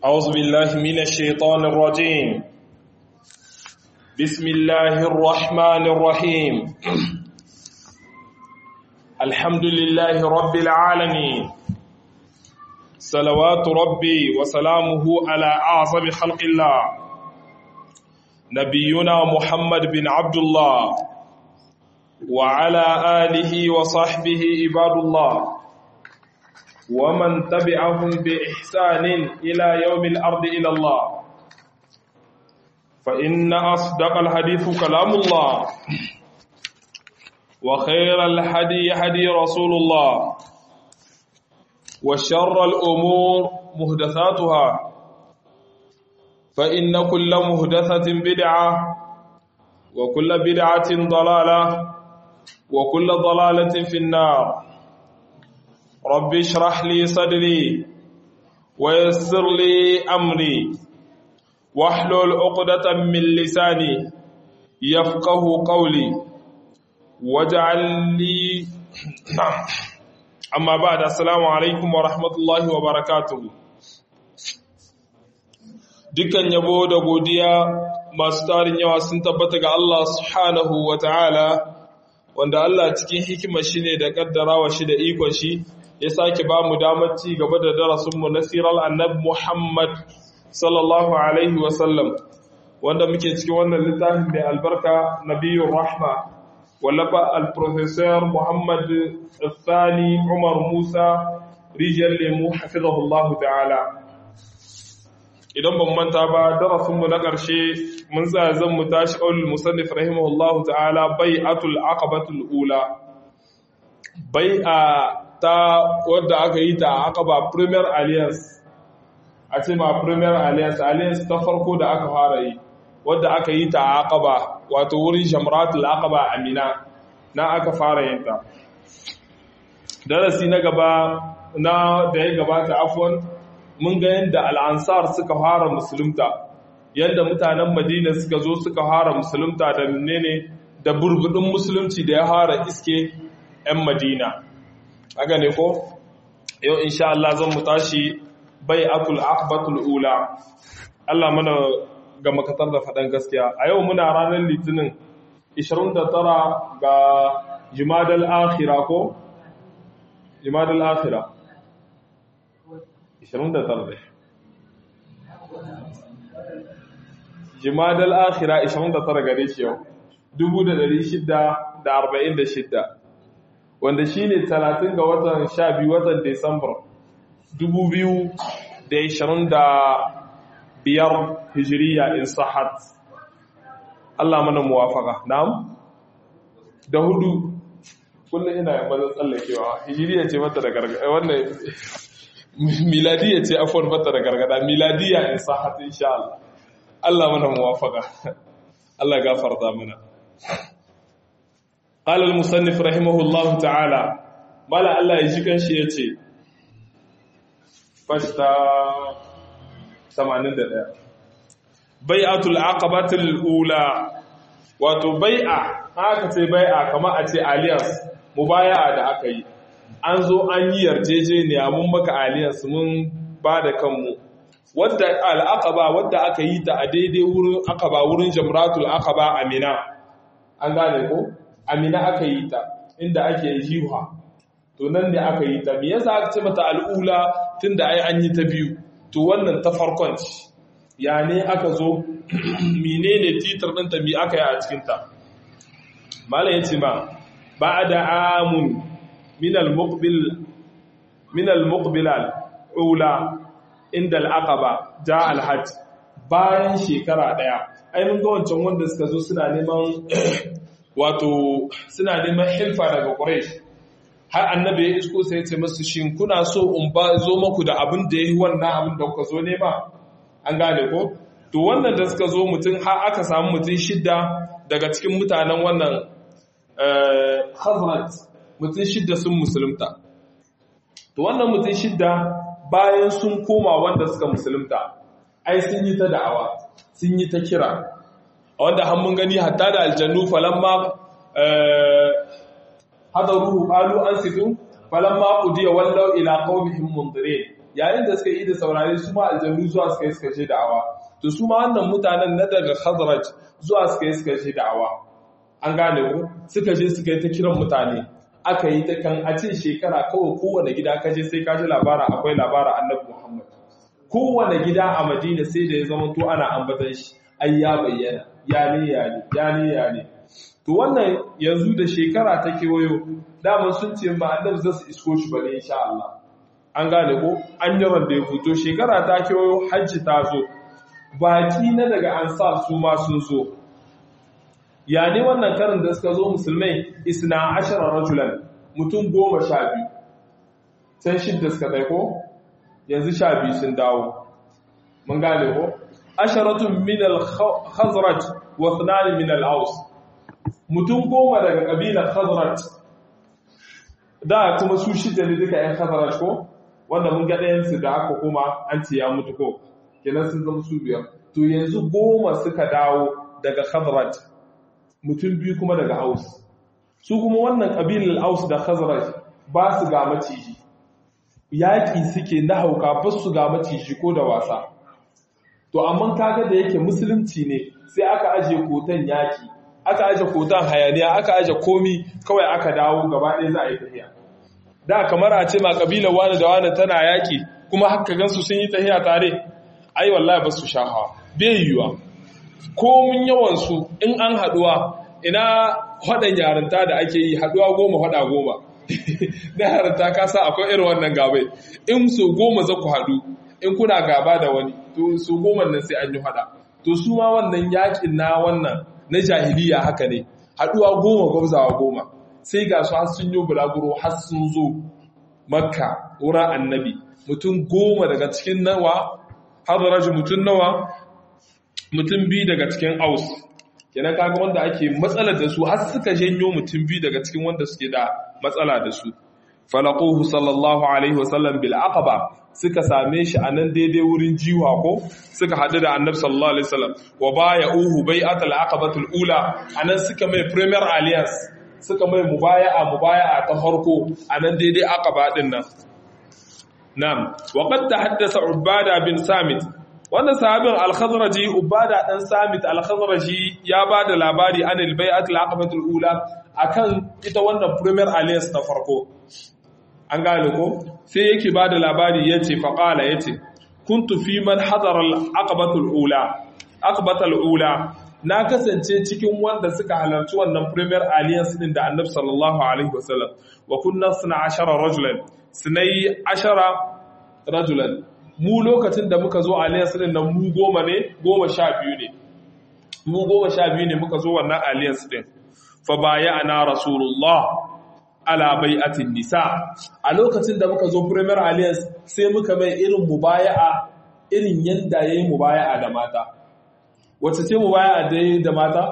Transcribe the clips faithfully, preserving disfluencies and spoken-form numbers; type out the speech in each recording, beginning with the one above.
أعوذ بالله من الشيطان الرجيم. بسم الله الرحمن الرحيم. الحمد لله رب العالمين، صلوات ربي وسلامه على أعظم خلق الله نبينا محمد بن عبد الله وعلى آله وصحبه عباد الله ومن تبعهم بإحسان إلى يوم الأرض إلى الله. فإن أصدق الحديث كلام الله، وخير الهدي هدي رسول الله، وشر الأمور محدثاتها، فإن كل محدثة بدعة، وكل بدعة ضلالة، وكل ضلالة في النار. رب اشرح لي صدري ويسر لي أمري واحلل عقدة من لساني يفقه قولي واجعل لي أما بعد. السلام عليكم ورحمة الله وبركاته. dukkan yabo da godiya masu tarin yawa sun tabbata ga Allah subhanahu wa ta'ala, wanda Allah cikin hikimar shi ne da kaddarawa shi da ikon shi ya sake ba mu damar ci gaba da darasinmu na sirar annabi Muhammad sallallahu alaihi wasallam, wanda muke cikin wannan littafin mai albarka Nabiyyur Rahma, wallafa al-Professor Muhammad Sani Umar Musa Rijal Lemu hafizahullahu ta'ala. Idan ban manta ba, darasinmu na ƙarshe mun tsaya zan mu tashi qaulul musannif rahimahullahu ta'ala bai'atul aqabatul ula. Bai'a ta wadda aka yi ta a Aqaba Premier Alliance, a ce ma Premier Alliance, Alliance ta farko da aka fara yi, wadda aka yi ta a Aqaba, wato wurin Jamratul Aqaba a Mina, na aka fara yin ta. Darasi na gaba na da ya gabata afwan, mun ga yadda al'ansar suka fara musulunta, yadda mutanen Madina suka zo suka fara musulunta da menene da burbudin musulunci da ya fara iske 'yan Madina. Haka ne ko? Yau insha Allah zan mu tashi bai'atul aqbatul ula. Allah mana ga makatar da faɗan gaskiya. A yau muna ranar Litinin ishirin da tara ga Jumadal Akhira ko? Jumadal Akhira. ishirin da tara ne. Jumadal Akhira ishirin da tara gare shi yau. dubu da ɗari shida da arba'in da shida. Wanda shi ne talatin ga watan sha biyu watan Desambar dubu biyu da ishirin da biyar hijiriya in sahat. Allah mana muwafaka. Na'am? Da hudu, kullum ina yin bazan tsallakewa. Hijiriya ce mata da gargada, wannan miladiya ce afuwar mata da gargada, miladiya in sahat insha Allah. Allah mana muwafaka. Allah gafarta mana. قال المصنف رحمه الله تعالى مالا الله يجيكن شي yace fasta tamanin da ɗaya bai'atul aqabatul ula, wato bai'a haka ce bai'a kamar a ce alliance mubaya'a da aka yi, an zo an yi yarjejeniya mun maka alliance mun ba da kanmu, wadda al-aqaba wadda aka yi ta a daidai wurin aqaba wurin jamratul aqaba amina, an gane ko? Amina aka yi ta inda ake jiha, to nan ne aka yi ta. Me yasa aka ce mata al'ula tunda ai an yi ta biyu? To wannan ta farkon ce. Ya ne aka zo menene titar ɗinta me aka yi a cikin ta? Malam yace ma ba'da amun min al-muqbil min al-muqbil al-ula inda al-aqaba ja al-hajj, bayan shekara daya. Ai mun ga wancan wanda suka zo suna neman wato suna neman hilfa daga Quraysh, har annabi ya isko sai ya ce musu shin kuna so in ba zo muku da abin da yayi wannan abin da kuka zo nema? An gane ko? To wannan da suka zo mutum har aka samu mutum shidda daga cikin mutanen wannan eh Khazraj, mutum shidda sun musulunta. To wannan mutum shidda bayan sun koma wanda suka musulunta, ai sun yi ta da'awa, sun yi ta kira, wanda har mun gani hatta da aljannu falamma hadaruhu qalu ansitu falamma qudiya wallaw ila qaumihim mundirin, yayin da suka yi da saurare su ma aljannu zuwa suka yi suka je da'awa to su ma wannan mutanen na daga Khazraj zuwa suka yi suka je da'awa an gane ku suka je suka yi ta kiran mutane aka yi ta kan a ce shekara kawai kowane gida kaje sai ka ji labara akwai labara annabi Muhammad kowane gida a Madina sai da ya zama to ana ambatan shi ai ya bayyana ya ne ya ne ya ne ya ne to wannan yanzu da shekara ta kewayo dama sun ce ba annabi zai su isko shi bane insha Allah an gane ko an yi randa ya fito shekara ta kewayo hajji ta zo baki na daga ansar su ma sun zo ya ne wannan karin da suka zo musulmai isna ashara rajulan mutum goma sha biyu can shidda suka kai ko yanzu sha biyu sun dawo mun gane ko asharatun min al-khazraj wa thnan min al-aws mutum goma daga kabilar khazraj da kuma su shidda ne duka ƴan khazraj ko wanda mun ga ɗayan su da aka kuma an ce ya mutu ko kenan sun zama su biyar to yanzu goma suka dawo daga khazraj mutum biyu kuma daga aus su kuma wannan kabilar aus da khazraj ba su ga maciji yaƙi suke na hauka ba su ga maciji ko da wasa to amma kaga da yake musulunci ne sai aka aje kotan yaƙi aka aje kotan hayaniya aka aje komi kawai aka dawo gaba ɗaya za a yi tafiya da kamar a ce ma kabilar wani da wani tana yaƙi kuma haka gansu sun yi tafiya tare ai wallahi ba su sha hawa bai yiwuwa komin yawansu in an haɗuwa ina haɗin yarinta da ake yi haɗuwa goma haɗa goma na yarinta ka sa akwai irin wannan gabai in su goma za ku haɗu in kuna gaba da wani to su goma nan sai an yi haɗa to su ma wannan yaƙin na wannan na jahiliya haka ne haɗuwa goma gwabzawa goma sai ga su har sun yi bulaguro har sun zo makka wurin annabi mutum goma daga cikin nawa hadaraju mutum nawa mutum biyu daga cikin aus kenan kaga wanda ake matsalar da su har suka janyo mutum biyu daga cikin wanda suke da matsala da su falaquhu sallallahu alaihi wasallam bil aqaba suka same shi anan daidai wurin jiwa ko suka hadu da annabi sallallahu alaihi wasallam wa baya'uhu bai'atul aqabatul ula anan suka mai premier alliance suka mai mubaya'a mubaya'a ta farko anan daidai aqaba din nan na'am wa qad tahaddatha ubada bin samit wannan sahabin al-khazraji ubada dan samit al-khazraji ya bada labari anil bai'atul aqabatul ula akan ita wannan premier alliance na farko an gane ko sai yake bada labari yace faqala yace kuntu fi man hadara al-aqabatul ula aqabatul ula na kasance cikin wanda suka halarci wannan premier alliance din da annabi sallallahu alaihi wasallam wa kunna suna ashara rajulan sunai ashara rajulan mu lokacin da muka zo alliance din nan mu goma ne goma sha biyu ne mu goma sha biyu ne muka zo wannan alliance din fa bayana rasulullah ala bai'atin nisa a lokacin da muka zo premier alliance sai muka mai irin mubaya'a irin yanda yayi mubaya'a da mata wacce ce mubaya'a da yayi da mata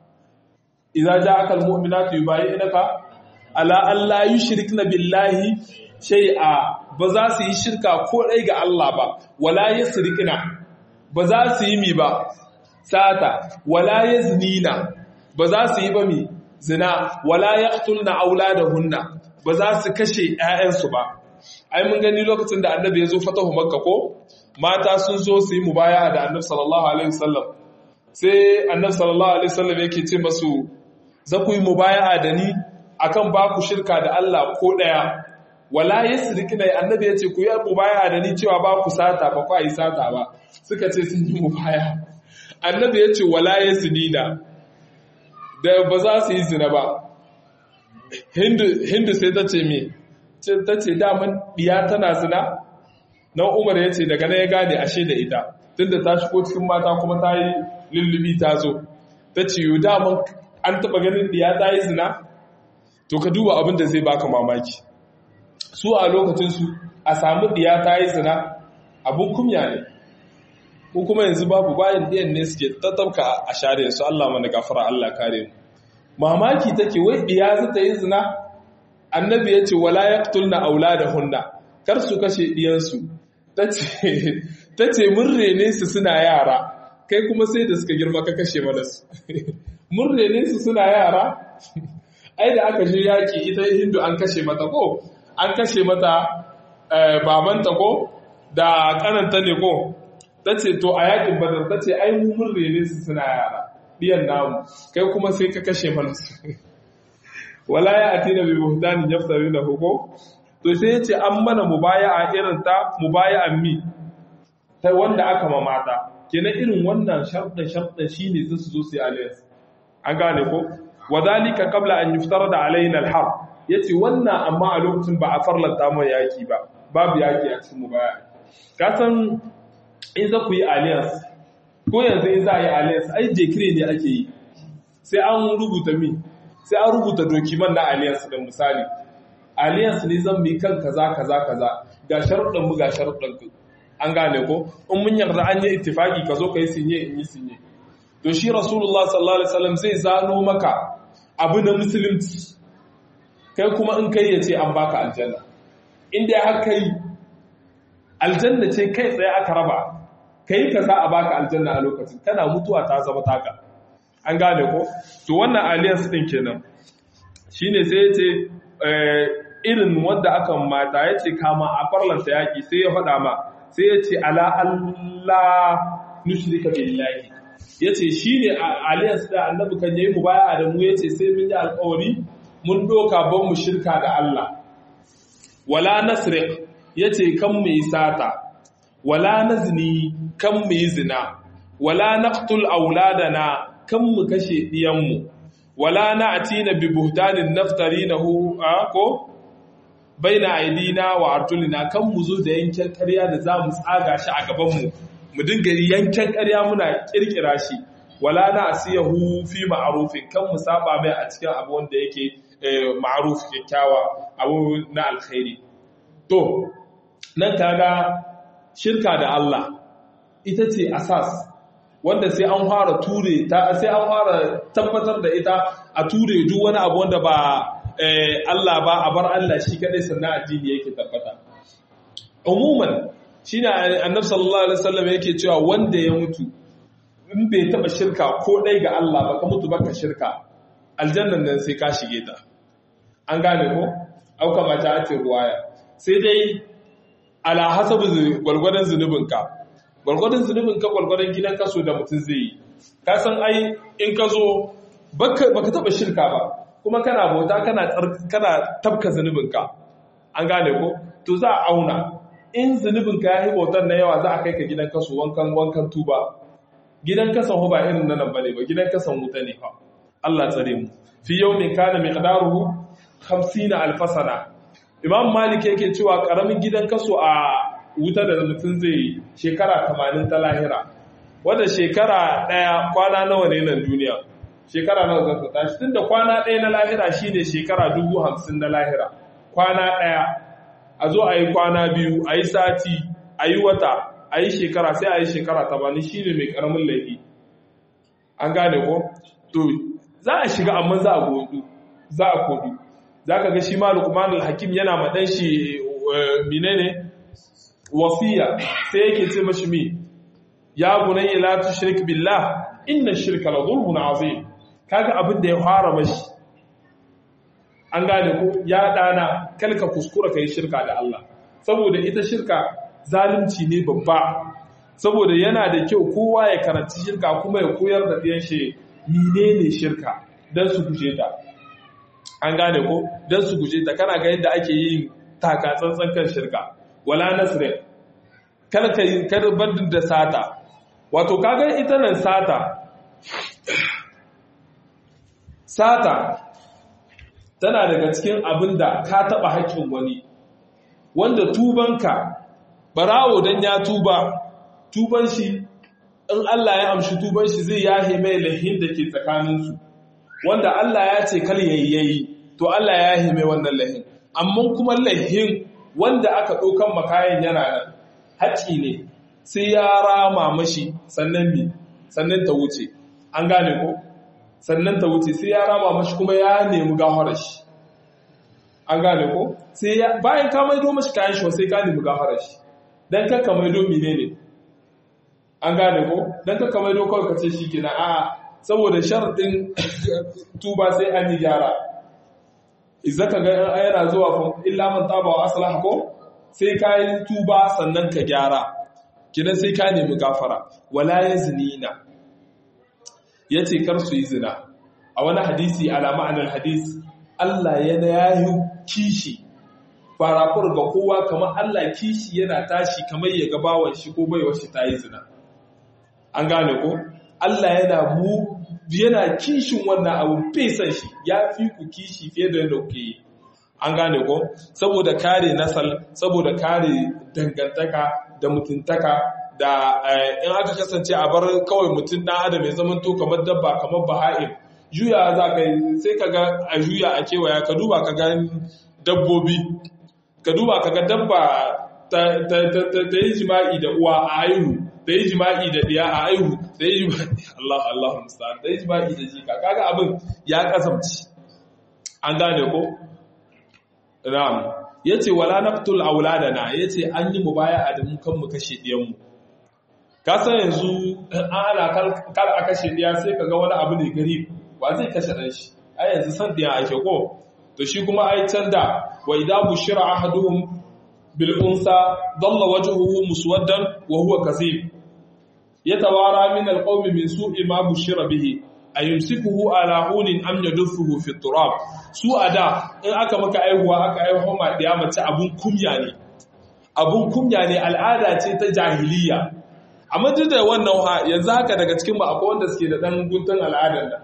idza ja'aka almu'minatu yubayyi'unaka ala alla yushrikna billahi shay'a ba za su yi shirka ko ɗai ga Allah ba, wala ya sirikina, ba za su yi mi ba, sata, wala ya zinina, ba za su yi ba mi zina, wala ya tulna aula da hunna, ba za su kashe ‘ya'yansu ba. Ai, mun gani lokacin da annabi ya zo fatahu makka ko, mata sun zo su yi mubaya da annabi sallallahu Alaihi wasallam. Sai annabi sallallahu Alaihi wasallam yake ce masu, za ku yi mubaya da ni akan ba ku shirka da Allah ko ɗaya. Wala yasrikina annabi yace ku yi mubaya da ni cewa ba ku sata ba ku yi sata ba suka ce sun yi mubaya annabi yace wala yasnina da ba za su yi zina ba hindu hindu sai ta ce me ce ta ce daman diya tana zina na Umar yace daga nan ya gane ashe da ita tunda ta shigo cikin mata kuma ta yi lullubi ta zo ta ce yo daman an taba ganin diya ta yi zina to ka duba abin da zai baka mamaki su a lokacinsu a samu diya ta yi zina abin kumya ne ko kuma yanzu babu bayan diyan ne suke tattabka a share su Allah mana gafara Allah kare mu mamaki take wai diya za ta yi zina annabi ya ce wala yaqtulna auladahunna kar su kashe diyansu tace tace mun rene su suna yara kai kuma sai da suka girma ka kashe mana su mun rene su suna yara ai da aka je yaki ita Hindu an kashe mata ko an kashe mata babanta ko da kananta ne ko ta ce to a yakin badar ta ce ai mun rene su suna yara ɗiyan namu kai kuma sai ka kashe mana su wala ya atina bi buhtanin yaftarina huko to sai yace an mana mubaya'a irin ta mubaya'an mi ta wanda aka mamata kenan irin wannan sharɗin sharɗin shine zai su zo su yi alliance an gane ko wadhalika qabla an yuftarada alaina alharb yace wannan amma a lokacin ba a farlanta mu yaki ba babu yaki a cikin mubaya'a ka san in za ku yi alliance ko yanzu in za a yi alliance ai decree ne ake yi sai an rubuta mi sai an rubuta dokiman na alliance din misali alliance ne zan mi kan kaza kaza kaza ga sharuɗin mu ga sharuɗin ku an gane ko in mun yarda an yi ittifaki ka zo ka yi sinye in yi sinye to shi rasulullah sallallahu alaihi wasallam zai zano maka abu na musulunci kai kuma in kai yace an baka aljanna inda har kai aljanna ce kai tsaye aka raba kai kaza a baka aljanna a lokacin kana mutuwa ta zama taka an gane ko to wannan alliance din kenan shine sai yace irin wanda aka mata yace kama a farlanta yaki sai ya faɗa ma sai yace ala Allah nushrika billahi yace shine alliance da annabi kan yayi mubaya'a da mu yace sai mun yi alƙawari mun doka ban mu shirka da Allah wala nasriq yace kan mu yi sata wala nazni kan mu yi zina wala naqtul auladana kan mu kashe diyanmu wala na'tina bi buhtanin naftarinahu ko baina aidina wa artulina kan mu zo da yanken ƙarya da zamu tsaga shi a gaban mu mu dinga yanken ƙarya muna kirkira shi wala na'siyahu fi ma'rufin kan mu saba mai a cikin abu wanda yake ma'ruf kyakkyawa abu na alkhairi to nan kaga shirka da Allah ita ce asas wanda sai an fara ture ta sai an fara tabbatar da ita a ture duk wani abu wanda ba Allah ba a bar Allah shi kadai sannan addini yake tabbata umuman shine annabi sallallahu alaihi wasallam yake cewa wanda ya mutu in bai taba shirka ko dai ga Allah ba ka mutu baka shirka aljannan nan sai ka shige ta an gane ko auka mata a ce ruwaya sai dai ala hasabu gwargwadon zunubinka gwargwadon zunubinka gwargwadon gidan kaso da mutum zai yi ka san ai in ka zo baka baka taba shirka ba kuma kana bauta kana kana tabka zunubinka an gane ko to za a auna in zunubinka ya yi bautar na yawa za a kai ka gidan kaso wankan wankan tuba gidan kasan ba irin nan bane ba gidan kasan wuta ne fa Allah tsare mu fi yawmin kana miqdaruhu hamsin alf sana Imam Malik yake cewa karamin gidan kaso a wuta da mutum zai shekara tamanin ta lahira wanda shekara daya kwana nawa ne nan duniya shekara nawa zan ta tashi tunda kwana daya na lahira shine shekara dubu hamsin na lahira kwana daya a zo a yi kwana biyu a yi sati a yi wata a yi shekara sai a yi shekara tamanin shi ne mai karamin laifi an gane ko to za a shiga amma za a godu za a kodu za ka ga shi ma Luqman al-Hakim yana madan shi menene wasiya sai yake ce mashi mi ya bunayya la tushrik billah inna ash-shirka la dhulmun azim kaga abin da ya fara mashi an gane ko ya dana kalka kuskura kai shirka da Allah saboda ita shirka zalunci ne babba saboda yana da kyau kowa ya karanci shirka kuma ya koyar da ɗiyan shi menene shirka don su guje ta an gane ko don su guje ta kana ga yadda ake yin taka tsantsan kan shirka wala nasrin kada ka yi karbar da sata wato kaga ita nan sata sata tana daga cikin abin da ka taɓa haƙƙin wani wanda tubanka barawo dan ya tuba tuban shi in Allah ya amshi tuban shi zai yahe mai lahin da ke tsakaninsu wanda Allah ya ce kal yayyayi to Allah ya yahe mai wannan lahin amma kuma lahin wanda aka ɗaukan makayan yana nan haƙi ne sai ya rama mashi sannan mi sannan ta wuce an gane ko sannan ta wuce sai ya rama mashi kuma ya nemi gafarar shi an gane ko sai bayan ka maido mashi kayan shi sai ka nemi gafarar shi dan kakka maido menene an gane ko dan kakka maido kawai ka ce shikenan a saboda sharadin tuba sai an yi gyara idza ka ga yana zuwa fa illa man taba wa aslaha ko sai ka yi tuba sannan ka gyara kidan sai ka nemi gafara wala yaznina yace kar su yi zina a wani hadisi ala ma'anar hadis Allah yana yayi kishi farakur ga kowa kamar Allah kishi yana tashi kamar ya gabawan shi ko baiwar shi ta yi zina an gane ko Allah yana mu yana kishin wannan abu fesan shi ya fi ku kishi fiye da yadda kuke yi an gane ko saboda kare nasal saboda kare dangantaka da mutuntaka da in aka kasance a bar kawai mutum dan adam ya zama to kamar dabba kamar baha'im juya za ka sai ka ga a juya a kewaya ka duba ka ga dabbobi ka duba ka ga dabba ta yi jima'i da uwa a aihu da yi jima'i da ɗiya a aihu da yi jima'i Allah Allah musta'an da yi jima'i da jika kaga abin ya kasamci an gane ko ram yace wala naqtul auladana yace an yi mubaya'a da mu kan mu kashe diyan mu ka san yanzu an ana kar a kashe diya sai kaga wani abu ne gari wa zai kashe dan shi ai yanzu san diya ake ko to shi kuma ai can da wa idza bushira ahaduhum bil unsa dalla wajhuhu muswaddan wa huwa kasib yatawara min al qawmi min su'i ma bushira bihi ayumsikuhu ala hunin am yaduffuhu fi turab su ada in aka maka aihuwa aka aihuwa ma diya mace abun kumya ne abun kumya ne al'ada ce ta jahiliya amma duk da wannan yanzu haka daga cikin mu akwai wanda suke da dan guntun al'adar da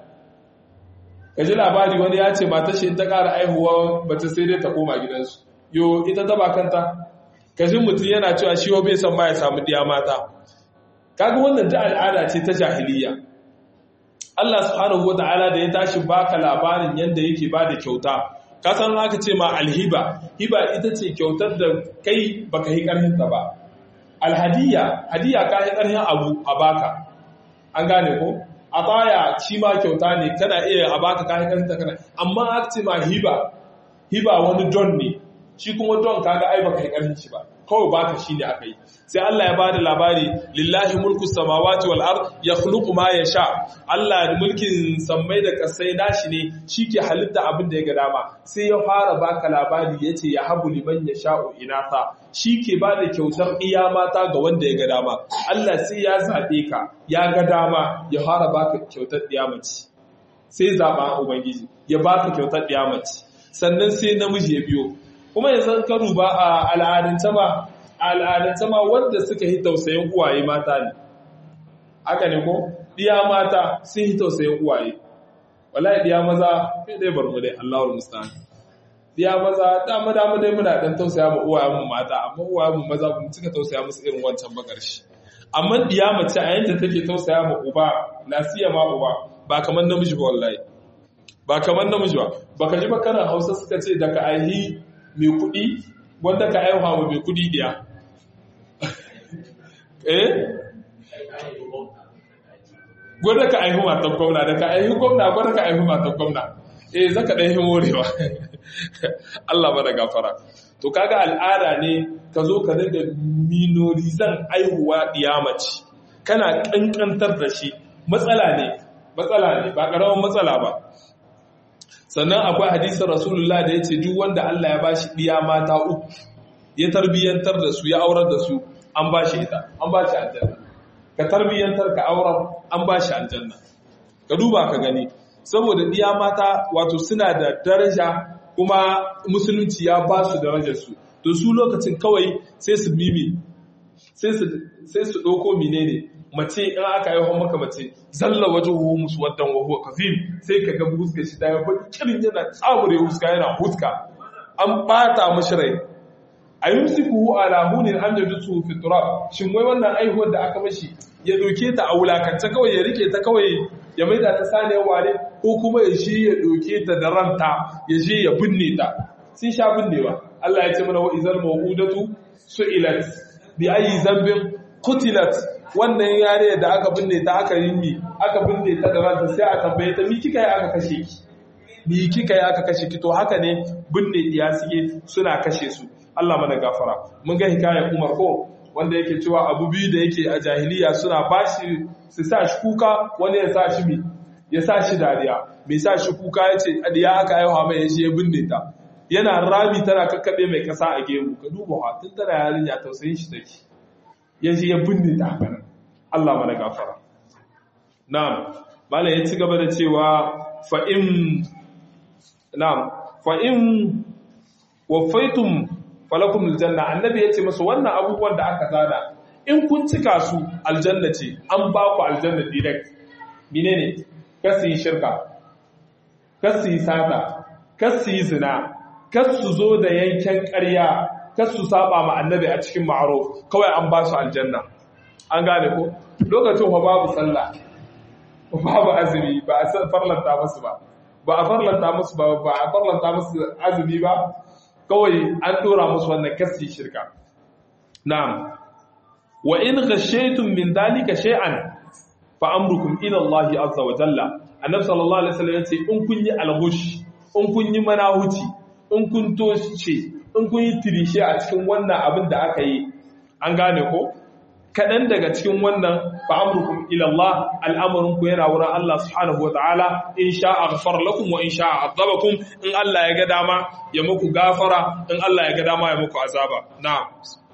kaji labari wani ya ce mata shi ta ƙara aihuwa bace sai dai ta koma gidansu yo ita ta ba kanta kaji mutum yana cewa shi bai san ba ya samu diya mata kaga wannan ta al'ada ce ta jahiliya Allah subhanahu wataala da ya tashi baka labarin yanda yake bada kyauta ka san haka ce ma alhiba hiba ita ce kyautar da kai baka yi karhin ta ba alhadiya hadiya ka yi karhin abu a baka an gane ko ataya shi ma kyauta ne kana iya a baka ka yi karhin ta kana amma haka ce ma hiba hiba wani don ne shi kuma don kaga ai baka yi karhin shi ba kawai baka shi ne aka yi sai Allah ya bada labari lillahi mulku samawati wal ard yakhluqu ma yasha Allah mulkin sammai da kasai nashi ne shike halitta abin da ya ga dama sai ya fara baka labari yace ya habu liman yasha'u inatha shike bada kyautar iya mata ga wanda ya ga dama Allah sai ya zabe ka ya ga dama ya fara baka kyautar diyamaci sai zaba ubangiji ya baka kyautar diyamaci sannan sai namiji ya biyo kuma yanzu ka duba a al'adance ma al'adance ma wanda suka yi tausayin uwaye mata ne haka ne ko diya mata sun yi tausayin uwaye wallahi diya maza sai dai bar mu dai Allahul musta'an diya maza dama dama dai muna dan tausaya ma uwayen mu mata amma uwayen mu maza mun cika tausaya musu irin wancan bakar shi amma diya mace a yanda take tausaya ma uba nasiya ma uba ba kamar namiji ba wallahi ba kamar namiji ba baka ji ba kana Hausa suka ce daga aihi mai kuɗi wanda ka aihuwa wa mai kuɗi ɗiya. Eh? Gwada ka aihu matan gwamna, da ka aihu gwamna gwada ka aihu matan gwamna. Eh, zaka ɗan yi morewa. Allah ba da gafara. To kaga al'ada ne ka zo ka dinga minorizan aihuwa ɗiya mace. Kana ƙanƙantar da shi. Matsala ne, matsala ne, ba ƙaramin matsala ba. Sannan akwai hadisin Rasulullah da ya ce duk wanda Allah ya bashi ɗiya mata uku ya tarbiyyantar da su ya aurar da su an bashi ita an bashi aljanna ka tarbiyyantar ka aurar an bashi aljanna ka duba ka gani saboda ɗiya mata wato suna da daraja kuma musulunci ya ba su darajar su to su lokacin kawai sai su mimi sai su sai su ɗauko menene mace in aka yi maka mace zalla wajuhu muswaddan wa huwa kafim sai ka ga huska shi ta yabo kirin yana tsamure huska yana huska an bata mishi rai ayumsikuhu ala hunin am yadsu fi turab shin wai wannan aihuwar da aka mishi ya doke ta a wulakance kawai ya rike ta kawai ya maida ta saniyar ware ko kuma ya shi ya doke ta da ranta ya je ya binne ta sun sha binnewa Allah ya ce mana wa izal mawudatu su'ilat bi ayi zambin qutilat wannan yare da aka binne ta aka rimmi aka binne ta da ranta sai a tambaye ta mi kika yi aka kashe ki mi kika yi aka kashe ki to haka ne binne diya suke suna kashe su Allah mana gafara mun ga hikayar Umar ko wanda yake cewa abu biyu da yake a jahiliya suna bashi su sa shi kuka wani ya sa shi mi ya sa shi dariya mai sa shi kuka yace diya aka aiwa mai yaje ya binne ta yana rami tana kakkabe mai kasa a gemu ka duba ha tun tana yarinya tausayin shi take yaje ya binne ta haka Allah mana gafara na'am malai ya ci gaba da cewa fa in na'am fa in wafaitum falakum aljanna annabi yace musu wannan abubuwan da aka zada in kun cika su aljanna ce an ba ku aljanna direct menene kasi shirka kasi sata kasi zina kasu zo da yanken ƙarya kasu saba ma annabi a cikin ma'ruf kawai an ba su aljanna an gane ko lokacin fa babu sallah babu azumi ba a farlanta musu ba ba a farlanta musu ba ba a farlanta musu azumi ba kawai an dora musu wannan kasi shirka na'am wa in ghashaytum min dalika shay'an fa amrukum ila Allah azza wa jalla annabi sallallahu alaihi wasallam yace in kun yi alghush in kun yi manahuci in kun toshe in kun yi tirishe a cikin wannan abin da aka yi an gane ko kadan daga cikin wannan fa amrukum ila Allah al'amrun ku yana wurin Allah subhanahu wa ta'ala in sha'a ghafara lakum wa in sha'a azabakum in Allah ya ga dama ya muku gafara in Allah ya ga dama ya muku azaba na'am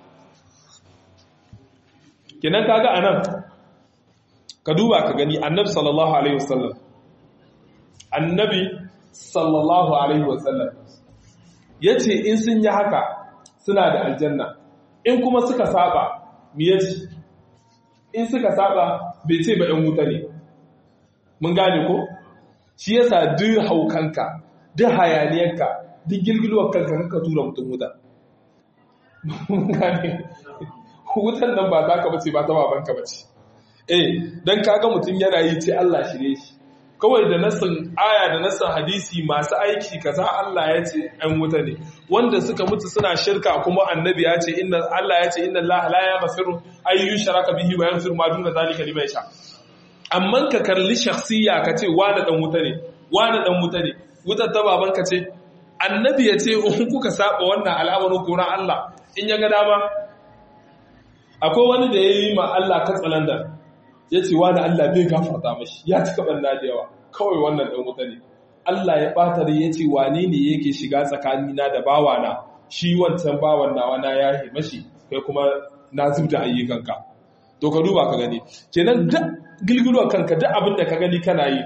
kenan kaga anan ka duba ka gani annabi sallallahu alaihi wasallam annabi sallallahu alaihi wasallam yace in sun yi haka suna da aljanna in kuma suka saba me yace in suka saba bai ce ba ɗan wuta ne mun gane ko shi yasa duk haukanka duk hayaniyanka duk gilgilwar kanka kanka tura mutum wuta mun gane wutan nan ba za ka bace ba ta babanka bace eh dan kaga mutum yana yi ce Allah shirye shi kawai da nasin aya da nasin hadisi masu aiki kaza Allah ya ce an wuta ne wanda suka mutu suna shirka kuma annabi ya ce inna Allah ya ce inna Allah la yaghfiru ay yushraka bihi wa yaghfiru ma duna zalika liman yasha amma ka kalli shakhsiyya ka ce wani dan wuta ne wani dan wuta ne wutar ta babanka ce annabi ya ce in kuka saba wannan al'amarin ko ran Allah in ya ga dama akwai wani da yayi ma Allah katsalandan ya ce wani Allah bai gafarta mashi ya cika banna da yawa kawai wannan ɗan wuta ne Allah ya ɓata da ya ce wane ne yake shiga tsakanina da bawana shi wancan bawan nawa na ya yi mashi kai kuma na zub da ayyukanka to ka duba ka gani kenan duk gilgilwa kanka duk abin da ka gani kana yi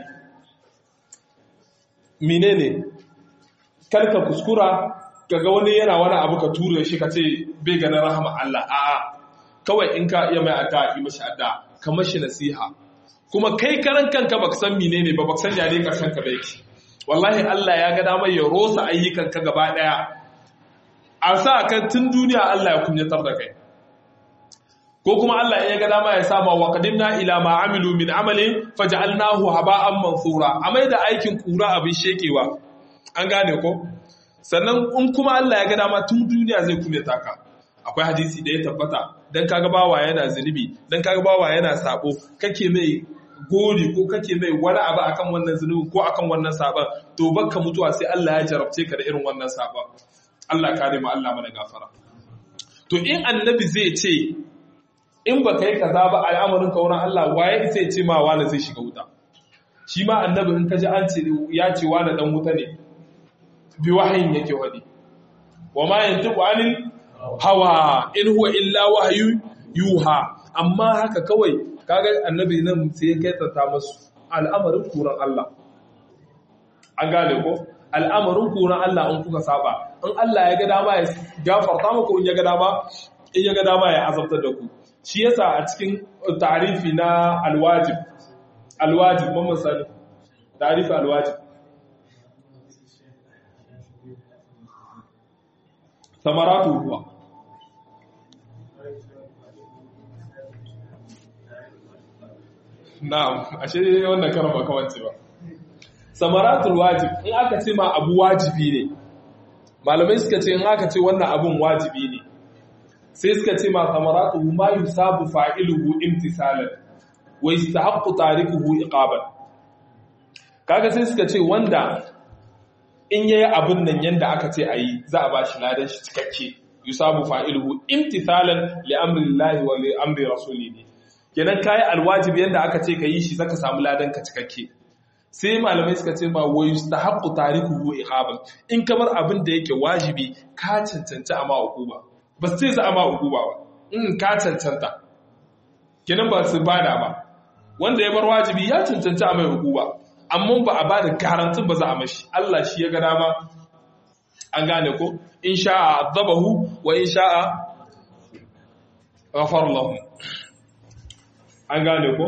menene karka kuskura kaga wani yana wani abu ka ture shi ka ce bai ganin rahama Allah a'a kawai in ka iya mai adda yi mashi adda ka mashi nasiha kuma kai karan kanka baka san menene ba baka san ya ne karshen ka bai wallahi Allah ya ga damar ya rosa ayyukan ka gaba daya a sa kan tun duniya Allah ya kunyatar da kai ko kuma Allah ya ga dama ya sama wa qadimna ila ma amilu min amalin faj'alnahu haba'an mansura amai da aikin kura abin shekewa an gane ko sannan in kuma Allah ya ga dama tun duniya zai kunyata ka akwai hadisi da ya tabbata dan kaga bawa yana zunubi dan kaga bawa yana sabo kake mai gori ko kake mai wani abu akan wannan zunubi ko akan wannan saban to bakka mutuwa sai Allah ya jarabce ka da irin wannan saban Allah kare mu Allah mana gafara to in annabi zai ce in baka yi kaza ba al'amarin ka wurin Allah waye sai ce ma wani zai shiga wuta shi ma annabi in kaji an ce ya ce wani dan wuta ne bi wahayin yake wadi wa ma yantiqu anil hawa in huwa illa wahyu yuha amma haka kawai kaga annabi nan sai ya kaitata masu al'amarin kuran Allah an gane ko al'amarin kuran Allah in kuka saba in Allah ya ga dama ya gafarta muku in ya ga dama in ya ga dama ya azabtar da ku shi yasa a cikin ta'rifi na alwajib alwajib mun sani ta'rifi alwajib samaratu huwa na'am ashe wannan karan ba kawance ba samaratul wajib in aka ce ma abu wajibi ne malamai suka ce in aka ce wannan abun wajibi ne sai suka ce ma samaratu ma yusabu fa'iluhu imtisalan wa yastahiqqu tarikuhu iqaban kaga sai suka ce wanda in yayi abun nan yanda aka ce ayi za a bashi ladan shi cikakke yusabu fa'iluhu imtisalan li amri llahi wa li amri rasulihi kenan kai alwajibi yanda aka ce ka yi shi zaka samu ladan ka cikakke sai malamai suka ce ma wa yustahaqqu tarikuhu iqaban in kamar abin da yake wajibi ka cancanta a ma hukuma ba sai za a ma hukuma ba in ka cancanta kenan ba su bada ba wanda ya bar wajibi ya cancanta a mai hukuma amma ba a bada garantin ba za a mashi Allah shi ya ga dama an gane ko in sha'a azabahu wa in sha'a ghafara lahu an gane ko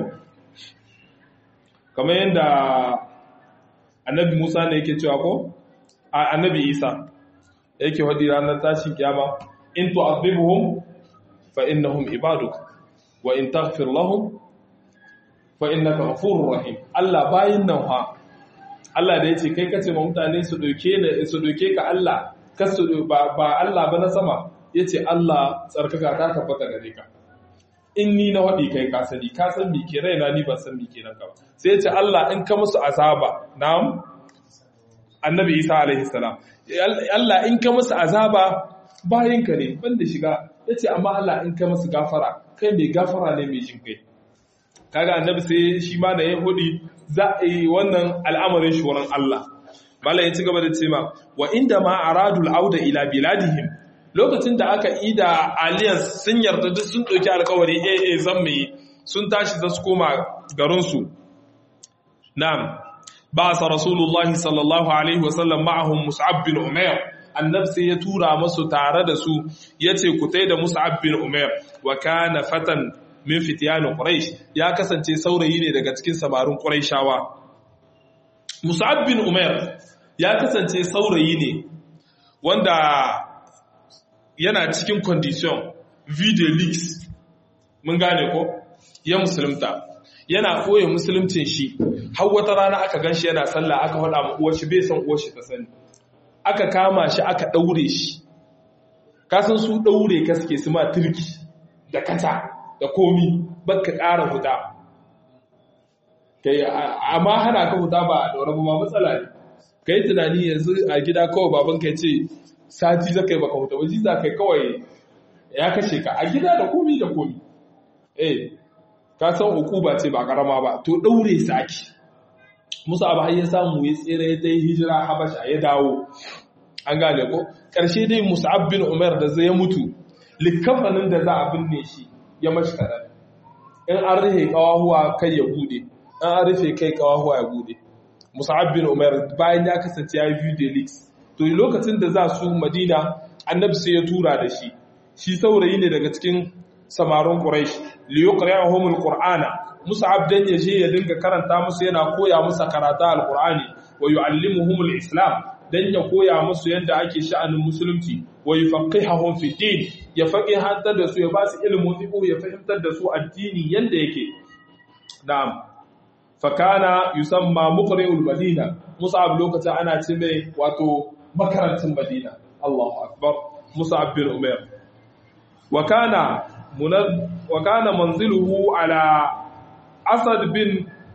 kamar yadda annabi Musa ne yake cewa ko annabi Isa yake wadi ranar tashin kiyama in tu'adhibuhum fa innahum ibaduk wa in taghfir lahum fa innaka ghafurur rahim Allah bayin nan ha Allah da yace kai kace ma mutane su doke ne su doke ka Allah kasu ba ba Allah ba na sama yace Allah tsarkaka ta tabbata gare ka in ni na waɗi kai ka sani ka san me ke raina ni ban san me ke ranka ba sai ya ce Allah in ka musu azaba na'am annabi Isa alaihi salam Allah in ka musu azaba bayinka ne banda shiga yace amma Allah in ka musu gafara kai mai gafara ne mai jin kai kaga annabi sai shi ma da yahudi za a yi wannan al'amarin shi wurin Allah malai ya ci gaba da cewa wa inda ma aradul auda ila biladihim lokacin da aka yi da alliance sun yarda duk sun ɗauki alkawari aa zan mai sun tashi za su koma garinsu na'am ba sa rasulullahi sallallahu alaihi wasallam ma'ahum mus'ab bin umair annab sai ya tura masu tare da su ya ce ku tai da mus'ab bin umair wa kana fatan min fitiyan quraish ya kasance saurayi ne daga cikin samarin quraishawa mus'ab bin umair ya kasance saurayi ne wanda yana cikin condition video leaks mun gane ko ya musulunta yana koyi musulumcin shi har wata rana aka ganshi yana sallah aka faɗa mu uwar shi bai san uwar shi ta sani aka kama shi aka daure shi ka san su daure ka suke su ma turki da kata da komi baka ƙara huda kai amma hana ka huda ba da rabu ma matsala ne kai tunani yanzu a gida kawai baban kai ce sati zaka yi baka huta waje za kai kawai ya kashe ka a gida da komi da komi eh ka san hukuma ce ba karama ba to daure su ake musu abu har ya samu ya tsere ya yi hijira habasha ya dawo an gane ko karshe dai Mus'ab bin Umar da zai mutu likafanin da za a binne shi ya mashi karar in an rufe kawahuwa kai ya bude in an rufe kai kawahuwa ya bude Mus'ab bin Umar bayan ya kasance ya yi video leaks to lokacin da za su Madina annabi sai ya tura da shi shi saurayi ne daga cikin samarin Quraysh li yuqra'uhumul Qur'ana Mus'ab dan yaje ya dinga karanta musu yana koya musu karatu al-Qur'ani wa yu'allimuhumul Islam dan ya koya musu yadda ake sha'anin musulunci wa yufaqqihahum fi din ya faqihantar da su ya ba su ilimin fiqh ya fahimtar da su addini yanda yake na'am fakana yusamma muqri'ul Madina Mus'ab lokacin ana ce mai wato makarantin Madina Allahu akbar Mus'ab bin Umair wa kana wa kana manziluhu ala Asad bin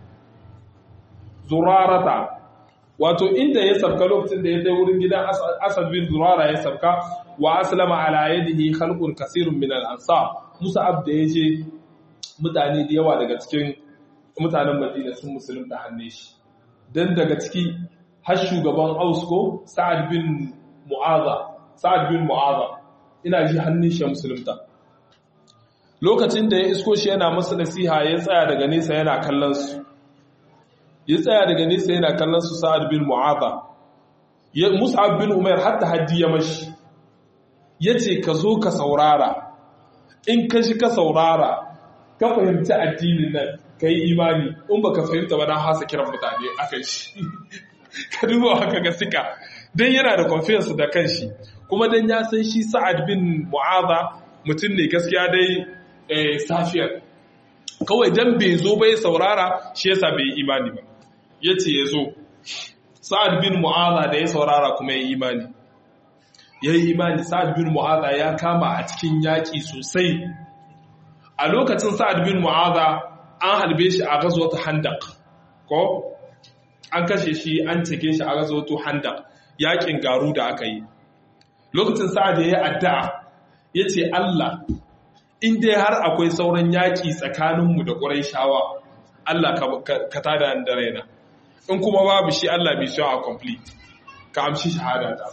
Zurarata wato inda ya sabka lokacin da ya kai wurin gidan Asad bin Zurara ya sabka wa aslama ala yadihi khalqun kaseerun min al-ansar Mus'ab da yaje mutane da yawa daga cikin mutanen Madina sun musulunta hannun shi dan daga ciki har shugaban Aus ko Sa'ad bin Mu'adha Sa'ad bin Mu'adha ina ji hannun shi musulunta lokacin da ya isko shi yana masa nasiha ya tsaya daga nesa yana kallon su ya tsaya daga nesa yana kallon su Sa'ad bin Mu'adha ya Mus'ab bin Umair hatta haddi ya mashi yace ka zo ka saurara in ka shi ka saurara ka fahimci addinin nan kai imani in baka fahimta ba dan hasa kiran mutane akan shi ka duba haka ga sika dan yana da confidence da kanshi kuma dan ya san shi Sa'ad bin Mu'adha mutum ne gaskiya dai eh safiyar kawai dan bai zo bai saurara shi yasa bai imani ba yace yazo Sa'ad bin Mu'adha da ya saurara kuma ya imani yayi imani Sa'ad bin Mu'adha ya kama a cikin yaki sosai a lokacin Sa'ad bin Mu'adha an halbe shi a ghazwat Handaq ko an kashe shi an cike shi a ghazwat Handaq yakin garu da aka yi lokacin Sa'ad ya yi addu'a yace Allah in dai har akwai sauran yaki tsakaninmu da Qurayshawa Allah ka tada da raina in kuma babu shi Allah bai so a complete ka amshi shahada ta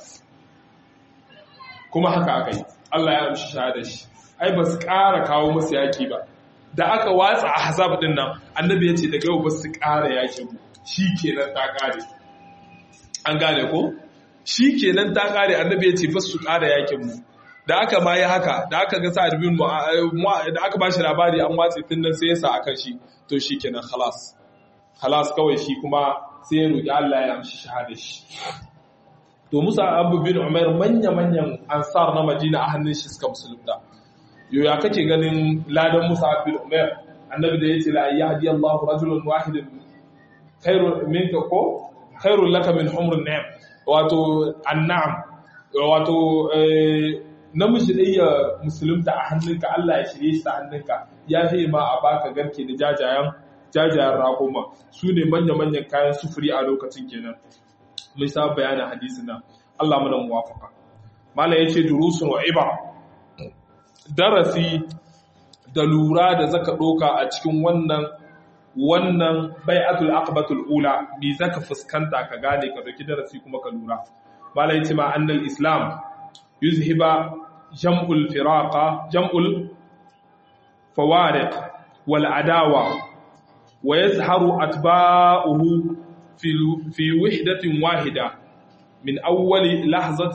kuma haka aka yi Allah ya amshi shahada shi ai ba su ƙara kawo masa yaki ba da aka watsa ahzab din nan annabi ya ce daga yau ba su ƙara yaki shi kenan ta ƙare an gane ko shi kenan ta ƙare annabi ya ce ba su ƙara yakin mu da aka ma yi haka da aka ga sa'ad bin da aka ba shi labari an watse tun nan sai ya sa akan shi to shi kenan khalas khalas kawai shi kuma sai ya roƙi Allah ya amshi shahada shi to Musa Abu bin Umair manya-manyan ansar na Madina a hannun shi suka musulunta yo ya kake ganin ladan Musa bin Umair annabi da yace la yahdi Allahu rajulan wahidan khairun minka ko khairul laka min humrun ni'am wato annam wato namiji dai ya musulunta a hannunka Allah ya shirye shi a hannunka ya fi ma a baka garke da jajayen jajayen raƙuma su ne manya-manyan kayan sufuri a lokacin kenan mun sa bayanin hadisin nan Allah muna muwafaka mala yace durusun wa iba darasi da lura da zaka doka a cikin wannan wannan bai'atul aqbatul ula bi zaka fuskanta ka gane ka doki darasi kuma ka lura mala yace ma annal islam yuzhiba jam'ul firaqa jam'ul fawariq wal adawa wa yazharu atba'uhu في في وحدة واحدة من أول لحظة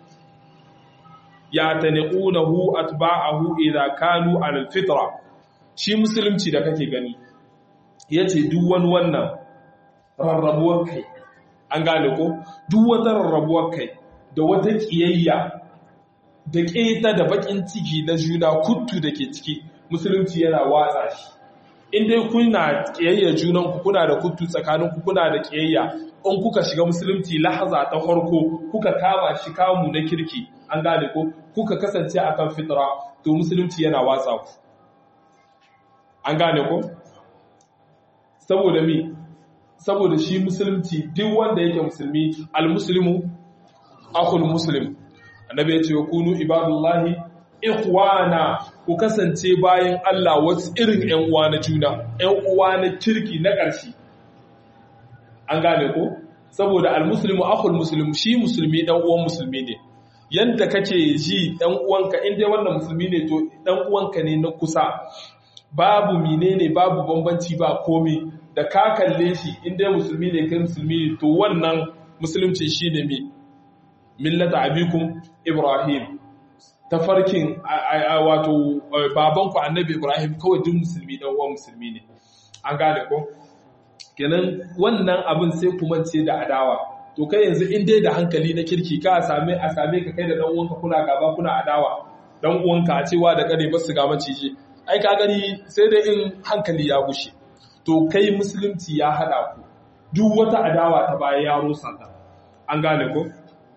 يعتنقونه أتباعه إذا كانوا على الفطرة شي مسلمci da kake gani yace duk wani wannan rarrabuwar kai an gane ko duk wata rarrabuwar kai da wata kiyayya da keta da bakin ciki na juna kuttu dake ciki musulunci yana watsa shi in dai kuna kiyayya junanku kuna da kuttu tsakaninku kuna da kiyayya in kuka shiga musulunci lahaza ta farko kuka kama shi kamu na kirki an gane ko kuka kasance akan fitra to musulunci yana watsa ku an gane ko saboda mi saboda shi musulunci duk wanda yake musulmi almuslimu akhul muslim annabi ya ce kunu ibadullahi ikhwana ku kasance bayan Allah wasu irin ƴan uwa na juna ƴan uwa na kirki na ƙarshe an gane ko saboda almuslimu akhul muslim shi musulmi dan uwan musulmi ne yanda kake ji dan uwanka in dai wannan musulmi ne to dan uwanka ne na kusa babu menene babu bambanci ba komai da ka kalle shi in dai musulmi ne kai musulmi ne to wannan musulunci shine me millata abikum ibrahim tafarkin wato babanku annabi Ibrahim kawai duk musulmi dan uwan musulmi ne an gane ko kenan wannan abin sai kuma ce da adawa to kai yanzu in dai da hankali na kirki ka same a same ka kai da dan uwanka kuna gaba kuna adawa dan uwanka a cewa da kare basu ga maciji ai ka gani sai dai in hankali ya gushe to kai musulunci ya hada ku duk wata adawa ta baya ya rusa ta an gane ko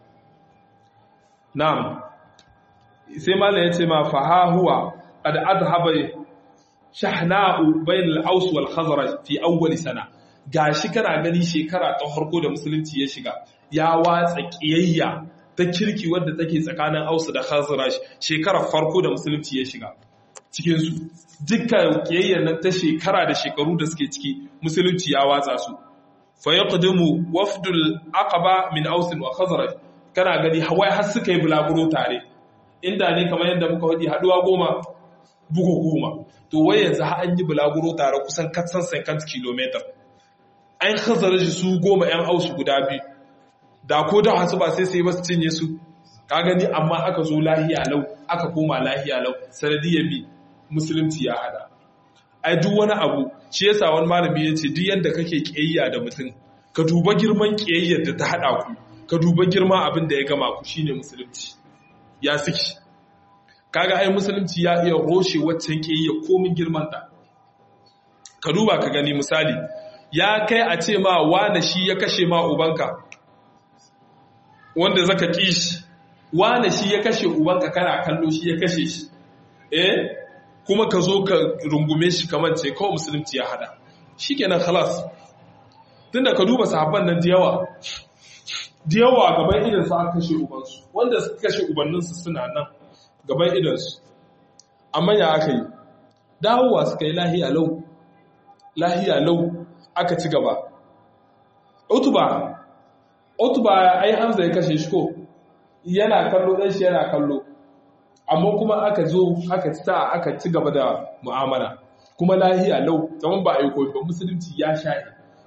na'am sai malam ya ce ma faha huwa qad adhaba shahna'u bain al-aws wal khazraj fi awwal sana gashi kana gani shekara ta farko da musulunci ya shiga ya watsa kiyayya ta kirki wadda take tsakanin aus da khazraj shekarar farko da musulunci ya shiga cikin su dukkan kiyayyar nan ta shekara da shekaru da suke ciki musulunci ya watsa su fa yaqdimu wafdul aqaba min aus wa khazraj kana gani hawai har suka yi bulaguro tare inda ne kamar yadda muka faɗi haɗuwa goma bugu goma to wai yanzu har an yi bulaguro tare kusan katsan sankan kilometer an khazara su goma yan ausu guda biyu da ko da hasu ba sai sai ba su cinye su ka gani amma aka zo lahiya lau aka koma lahiya lau sanadiyar bi musulunci ya hada ai duk wani abu shi yasa wani malami ya ce duk yanda kake kiyayya da mutum ka duba girman kiyayyar da ta hada ku ka duba girma abin da ya gama ku shine musulunci ya siki kaga ai musulunci ya iya roshe waccan kiyayya komin girman ta ka duba ka gani misali ya kai a ce ma wane shi ya kashe ma ubanka wanda zaka kishi wane shi ya kashe ubanka kana kallo shi ya kashe shi eh kuma ka zo ka rungume shi kamar ce kawai musulunci ya hada shikenan khalas tunda ka duba sahabban nan da yawa da yawa gaban idan su aka kashe ubansu wanda suka kashe ubanninsu suna nan gaban idansu amma ya aka yi dawowa suka yi lahiya lau lahiya lau aka ci gaba Utuba Utuba ai Hamza ya kashe shi ko yana kallo dan shi yana kallo amma kuma aka zo aka ta aka ci gaba da mu'amala kuma lahiya lau kaman ba ai koyi ba musulunci ya sha'i.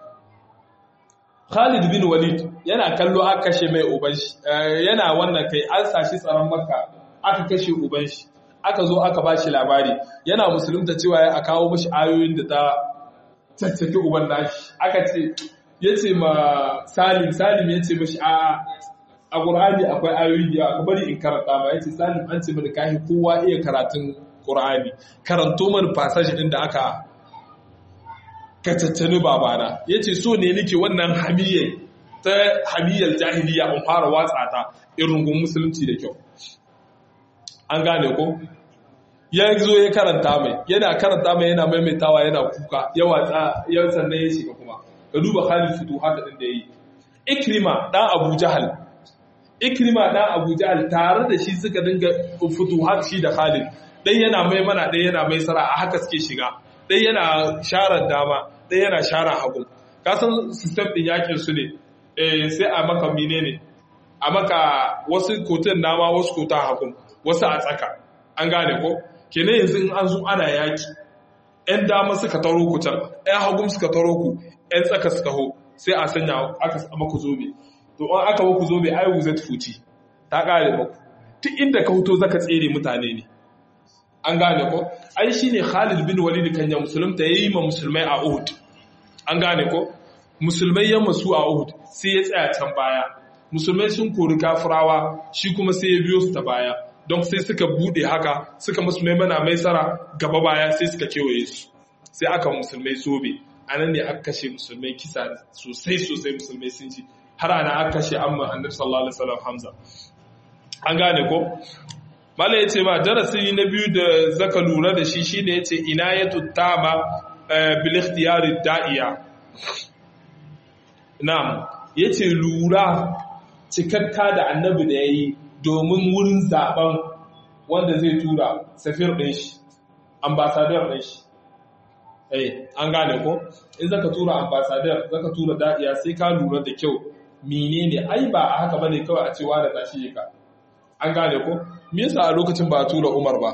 Khalid bin Walid yana kallo aka kashe mai uban shi yana wannan kai an sashi tsaron Makka aka kashe uban shi aka zo aka bashi labari yana musulunta cewa ya kawo mishi ayoyin da ta caccaki uban nashi aka ce yace ma Salim Salim yace mishi a a Qur'ani akwai ayoyi da aka bari in karanta ba yace Salim an ce mini kai kowa iya karatun Qur'ani karanto mana passage din da aka ka caccani babana yace so ne nake wannan hamiyya ta hamiyyar jahiliya in fara watsa ta irin gun musulunci da kyau. An gane ko ya zo ya karanta mai yana karanta mai yana maimaitawa yana kuka ya watsa ya sannan ya shiga kuma ka duba Khalid Futuhat din da yayi. Ikrima dan Abu Jahal Ikrima dan Abu Jahal tare da shi suka dinga Futuhat shi da Khalid dan yana mai mana dan yana mai sara a haka suke shiga dan yana sharar dama dan yana sharar hagu ka san system din yakin su ne eh sai a maka menene a maka wasu kotan dama wasu kota hagu wasu a tsaka an gane ko kenan yanzu in an zo ana yaki ƴan dama suka taro ku can ƴan hagum suka taro ku ƴan tsaka su taho sai a sanya aka maku zobe to an aka maku zobe ai wuzat fuci ta kare maku duk inda ka huto zaka tsere mutane ne an gane ko ai shine Khalid bin Walid kan ya musulunta yayi ma musulmai a Uhud an gane ko musulmai ya masu a Uhud sai ya tsaya can baya musulmai sun kori kafirawa shi kuma sai ya biyo su ta baya don sai suka bude haka suka musulmai mana mai tsara gaba baya sai suka kewaye su sai aka musulmai sobe anan ne aka kashe musulmai kisa sosai sosai musulmai sun ci har ana aka kashe amma annabi sallallahu alaihi wasallam Hamza an gane ko mala yace ma darasi na biyu da zaka lura da shi shine yace inayatu tama bil ikhtiyar da'iya na'am yace lura cikakka da annabi da yayi domin wurin zaben wanda zai tura safir ɗin shi ambassador ɗin shi eh an gane ko in zaka tura ambassador zaka tura da'iya sai ka lura da kyau menene ai ba a haka bane kawai a cewa da tashi ka an gane ko me yasa a lokacin ba a tura Umar ba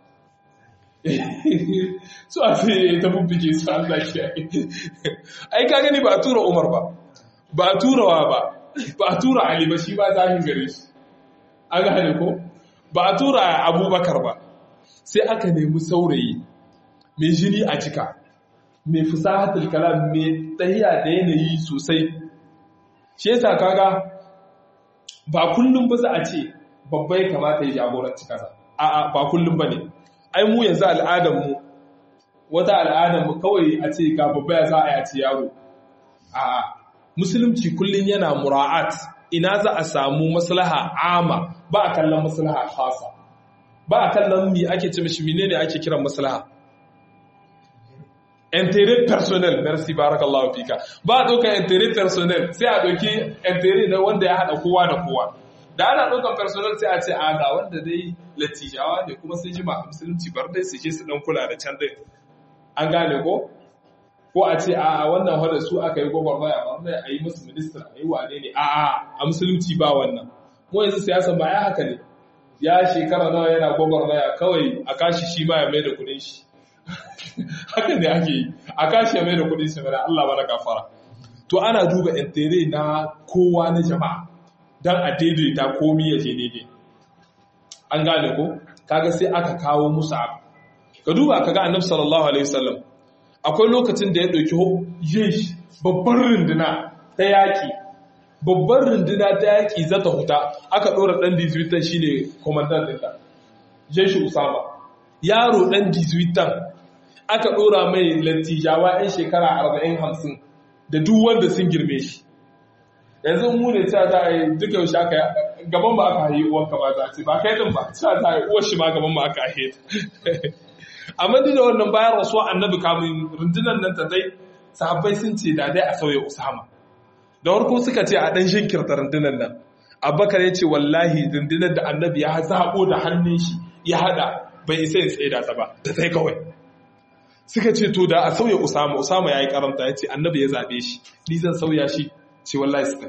so a sai ta bubbike su Allah shi ai ka gani ba a tura Umar ba ba a tura wa ba ba a tura Ali ba shi ba zahin gare shi an gane ko ba a tura Abubakar ba sai aka nemi saurayi mai jini a jika mai fusahatul kalam mai tahiya da yanayi sosai shi yasa kaga ba kullum ba za a ce babba ya kamata ya jagoranci kasa a'a ba kullum bane ai mu yanzu al'adar mu wata al'adar mu kawai a ce ga babba ya za a yaci yaro a'a musulunci kullum yana mura'at ina za a samu maslaha ama ba a kallon maslaha khasa ba a kallon mi ake ce mishi menene ake kiran maslaha intérêt personnel merci barakallahu fika ba a ɗaukar intérêt personnel sai a ɗauki intérêt na wanda ya haɗa kowa da kowa da ana ɗaukar personnel sai a ce a ga wanda dai latijawa ne kuma sun jima a musulunci bar dai su je su ɗan kula da can dai an gane ko ko a ce a wannan wadda su aka yi gwagwarmaya ba wanda a yi musu minista a yi wane ne a a musulunci ba wannan mu yanzu siyasa ba ya haka ne ya shekara nawa yana gwagwarmaya kawai a kashi shi ma ya mai da kudin shi haka ne ake yi a kashi ya mai da kudin shi mai Allah bana gafara to ana duba intere na kowa na jama'a dan a daidaita komi ya je daidai an gane ko kaga sai aka kawo musu abu ka duba kaga annabi sallallahu alaihi wasallam akwai lokacin da ya ɗauki yesh babbar runduna ta yaƙi babbar runduna ta yaƙi za ta huta aka ɗora ɗan dizuitan shi ne komandan ɗinta jeshi usama yaro ɗan dizuitan aka ɗora mai lattijawa 'yan shekara arba'in hamsin da duk wanda sun girme shi yanzu mu ne cewa za a yi duka yaushe aka gaban ba aka haye uwanka ba za a ce ba kai ɗin ba cewa za a yi uwar shi ma gaban ba aka haye amma da wannan bayan rasuwa annabi kamun rundunar nan ta dai sahabbai sun ce da dai a sauya Usama da warko suka ce a dan shinkirta rundunar nan Abubakar ya ce wallahi rundunar da annabi ya zabo da hannun shi ya hada bai isa ya tsaida ta ba da sai kawai suka ce to da a sauya Usama Usama yayi karanta ya ce annabi ya zabe shi ni zan sauya shi ce wallahi su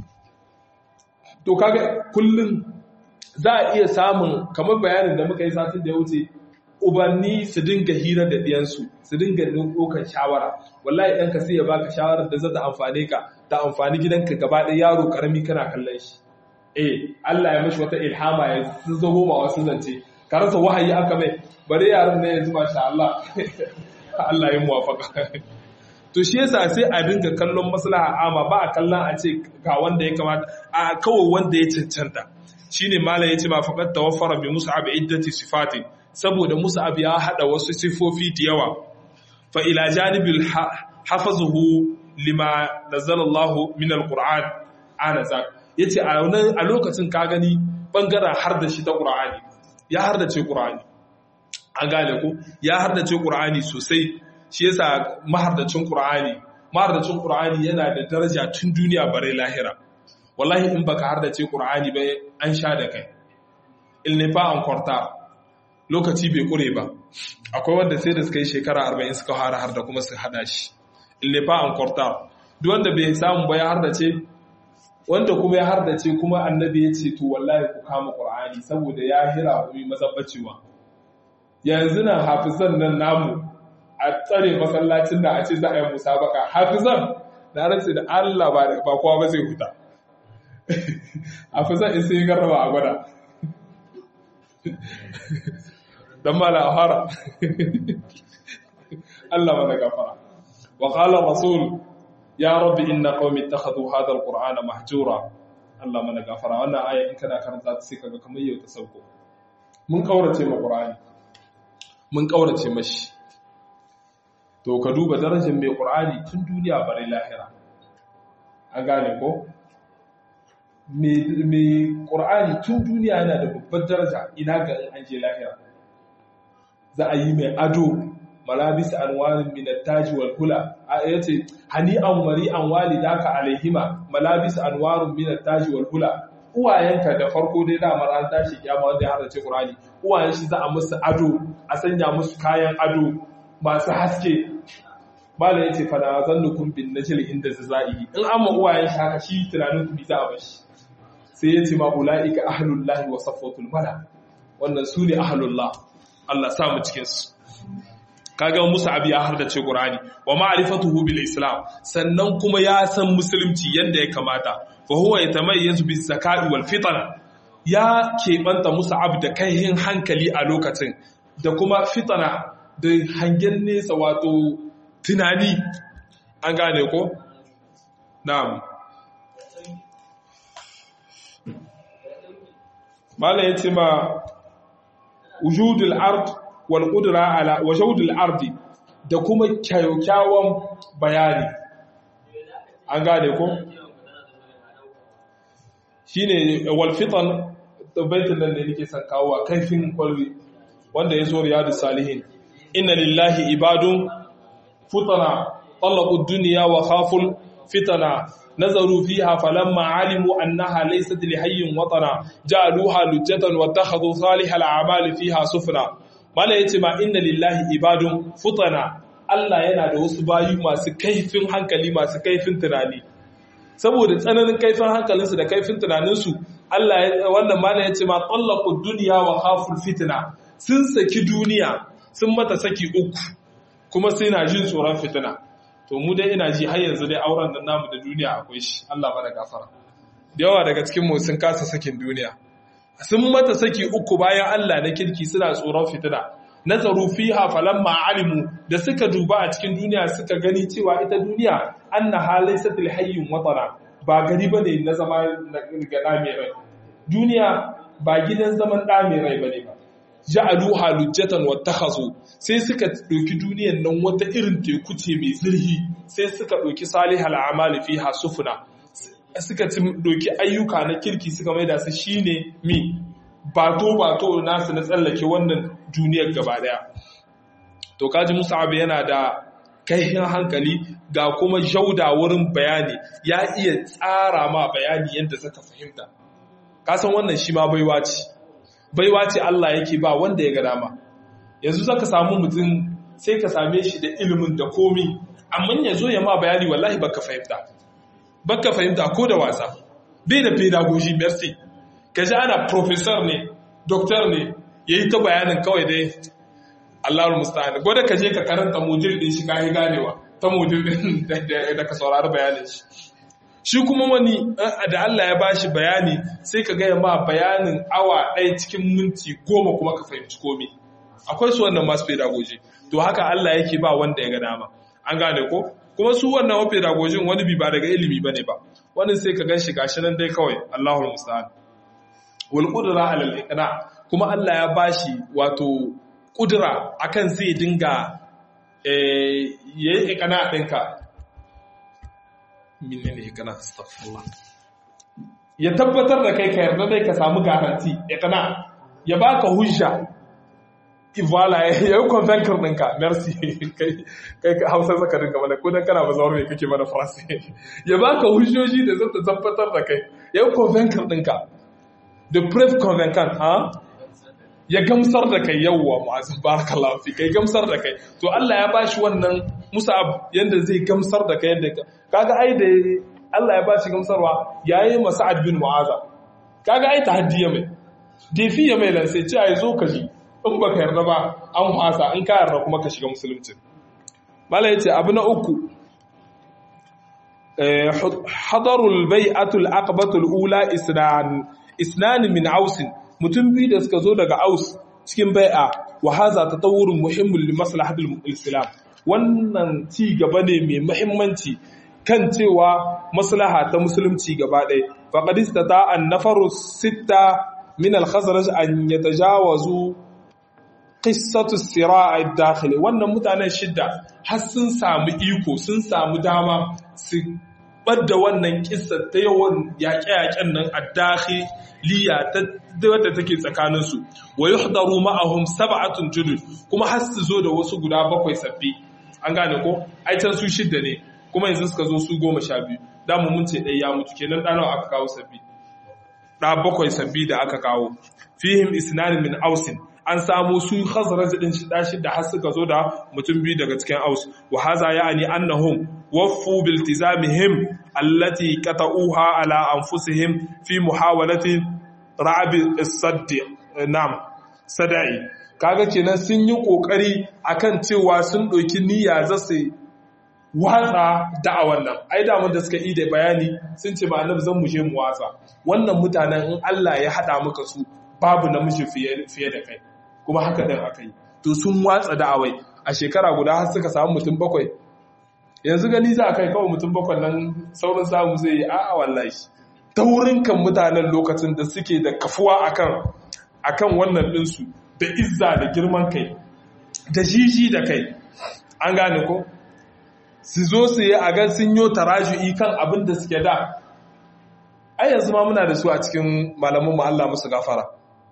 to kaga kullun za a iya samun kamar bayanin da muka yi satin da ya wuce ubanni su dinga hira da ɗiyansu su dinga ɗaukar shawara wallahi ɗanka sai ya baka shawarar da za ta amfane ka ta amfani gidanka gaba ɗaya yaro ƙarami kana kallon shi eh Allah ya mashi wata ilhama ya zago ma wasu zance ka rasa wahayi aka mai bare yaran ne yanzu masha Allah Allah ya muwafaka to shi yasa sai a dinga kallon maslaha amma ba a kallon a ce ga wanda ya kamata a kawai wanda ya cancanta shine malam yace ma faqat tawaffara bi mus'ab iddati sifati saboda mus'ab ya hada wasu sifofi da yawa fa ila janibil hafazuhu lima nazzalallahu min alquran ana zak yace a lokacin ka gani bangaren har da shi ta qur'ani ya har da ce qur'ani an gane ko ya har da ce qur'ani sosai shi yasa mahardacin qur'ani mahardacin qur'ani yana da daraja tun duniya bare lahira wallahi in baka har da ce qur'ani ba an sha da kai il ne pas encore tard lokaci bai kure ba akwai wanda sai da suka yi shekara arba'in suka har har da kuma su hada shi il ne pas encore tard duk wanda bai samu ba ya har da ce wanda kuma ya har da ce kuma annabi ya ce to wallahi ku kama qur'ani saboda ya hira ku mazabbacewa yanzu nan hafizan nan namu a tsare masallacin da a ce za a yi musabaka hafizan na rantsi da Allah ba kowa ba zai huta hafizan in sai garraba a gwada dan mala ahara Allah mana gafara wa qala rasul ya rabbi inna qaumi ittakhadhu hadha alqur'ana mahjura Allah mana gafara wannan aya in kana karanta ta sai kaga kamar yau ta sauko mun kaurace ma qur'ani mun kaurace mashi to ka duba darajar mai qur'ani tun duniya bare lahira an gane ko mai qur'ani tun duniya yana da babbar daraja ina ga an je lahira za a yi mai ado malabis anwarin min at-taj wal hula yace hani an mari an walidaka alaihima malabis anwarin min at-taj wal hula uwayenka da farko dai da maran tashi kiyama wanda ya harace qur'ani uwayen shi za a musu ado a sanya musu kayan ado masu haske mala yace fa na zannukum bin najl inda zai in amma uwayen shi haka shi tunanin ku bi za a bashi sai yace ma ulaika ahlullahi wa safwatul mala wannan sune ahlullah Allah sa mu cikin su kaga Musa abi ya hardace Qur'ani wa ma'rifatuhu bil Islam sannan kuma ya san musulunci yanda ya kamata fa huwa yatamayyazu bis zaka'i wal fitna ya keɓanta Musa'ab da kaihin hankali a lokacin da kuma fitna da hangen nesa wato tunani an gane ko na'am mala yace ma wujudul ard wal qudra ala wujudul ardi da kuma kyakkyawan bayani an gane ko shine wal fitan baitin nan ne nake san kawo kaifin kwalwi wanda yazo riyadus salihin inna lillahi ibadun futana talaqu ad-dunya wa khaful fitana nazaru fiha falamma alimu annaha laysat lihayyin watana ja'aluha lujjatan wattakhadhu salihal a'mali fiha sufna mala yace ma inna lillahi ibadun futana Allah yana da wasu bayi masu kaifin hankali masu kaifin tunani saboda tsananin kaifin hankalinsu da kaifin tunaninsu Allah wannan mala yace ma talaqu ad-dunya wa khaful fitna sun saki duniya sun mata saki uku kuma sai na jin tsoron fitina to mu dai ina ji har yanzu dai auren nan namu da duniya akwai shi Allah bada gafara da yawa daga cikin mu sun kasa sakin duniya sun mata saki uku bayan Allah na kirki suna tsoron fitina nazaru fiha falamma alimu da suka duba a cikin duniya suka gani cewa ita duniya annaha laysat lihayyin watana ba gari bane na zama ga da mai rai duniya ba gidan zaman da mai rai bane ba ja'aluha lujjatan wattakhazu sai suka doki duniyar nan wata irin teku ce mai zurhi sai suka doki salihal a'mali fiha sufuna suka doki ayyuka na kirki suka maida su shine mi bato bato nasu na tsallake wannan duniyar gaba daya to kaji Musa'ab yana da kaihin hankali ga kuma jauda wurin bayani ya iya tsara ma bayani yadda zaka fahimta kasan wannan shi ma baiwa ce baiwa ce Allah yake ba wanda ya ga dama yanzu zaka samu mutum sai ka same shi da ilimin da komi amma yazo ya ma bayani wallahi baka fahimta baka fahimta ko da wasa bai da pedagogy merci kaji ana professor ne doctor ne yayi ta bayanin kawai dai Allahul musta'an gode kaje ka karanta module din shi kai ganewa ta module din da ka saurari bayanin shi shi kuma wani da Allah ya bashi bayani sai ka ga ma bayanin awa ɗaya cikin minti goma kuma ka fahimci komai akwai su wannan masu pedagogy to haka Allah yake ba wanda ya ga dama an gane ko kuma su wannan wa pedagogy wani bi ba daga ilimi bane ba wani sai ka ganshi gashi nan dai kawai Allahul musta'an wal qudra ala al iqna kuma Allah ya bashi wato kudura akan zai dinga eh yayi iqna dinka menene iqna astaghfirullah ya tabbatar da kai ka yarda dai ka samu garanti iqna ya baka hujja ivala ya yi convenker ɗinka merci kai hausa zaka dinka mana ko dan kana ba zawar mai kake mana faransa ya baka hujjoji da zata tabbatar da kai ya yi convenker ɗinka the brave convencant ha ya gamsar da kai yawwa mu'azzin barakallahu fi kai gamsar da kai to Allah ya bashi wannan musa'ab yanda zai gamsar da kai yanda kaga ai da Allah ya bashi gamsarwa yayi Sa'ad bin Mu'aza kaga ai tahaddiya mai defiya mai lan sai ce ai zo ka ji in baka yarda ba an fasa in ka yarda kuma ka shiga musulunci mala yace abu na uku eh hadarul bai'atul aqbatul ula isnan isnan min aus mutum biyu da suka zo daga aus cikin bai'a wa haza tatawurun muhimmin li maslahatil islam wannan ci gaba ne mai muhimmanci kan cewa maslaha ta musulunci gaba ɗaya faqad istata an nafaru sitta min al-khazraj an yatajawazu qissatu sira'a ad-dakhili wannan mutanen shidda har sun samu iko sun samu dama su badda wannan kissa ta yawan yaƙe-yaƙen nan ad-dakhiliya ta wadda take tsakanin su wa yuhdaru ma'ahum sab'atun judud kuma har su zo da wasu guda bakwai sabbi an gane ko ai can su shidda ne kuma yanzu suka zo su goma sha biyu da mu mun ce ɗaya ya mutu kenan ɗanawa aka kawo sabbi ɗa bakwai sabbi da aka kawo fihim isnan min ausin an samu su khazraj din shi dashi da har suka zo da mutum biyu daga cikin aus wa haza ya'ni annahum waffu bil tizamihim allati qata'uha ala anfusihim fi muhawalati ra'ab as-sadd nam sadai kaga kenan sun yi kokari akan cewa sun doki niyya za su watsa da'awan nan ai da mun da suka yi da bayani sun ce ba annabi zan mu je mu watsa wannan mutanen in Allah ya hada maka su babu namiji fiye da kai kuma haka din aka yi to sun watsa da'awai a shekara guda har suka samu mutum bakwai yanzu gani za a kai kawai mutum bakwai nan saurin samu zai yi a'a wallahi taurin kan mutanen lokacin da suke da kafuwa akan akan wannan ɗinsu da izza da girman kai da jiji da kai an gane ko su zo su yi a gan sun yi taraju'i kan abin da suke da ai yanzu ma muna da su a cikin malamin mu Allah musu gafara